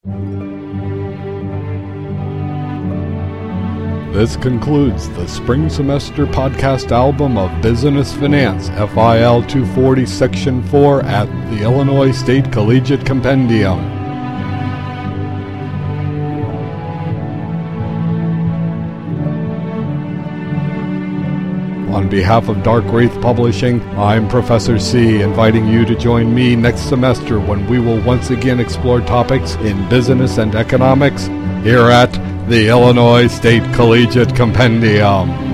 This concludes the spring semester podcast album of Business Finance, FIL 240 Section 4 at the Illinois State Collegiate Compendium. On behalf of Dark Wraith Publishing, I'm Professor C, inviting you to join me next semester when we will once again explore topics in business and economics here at the Illinois State Collegiate Compendium.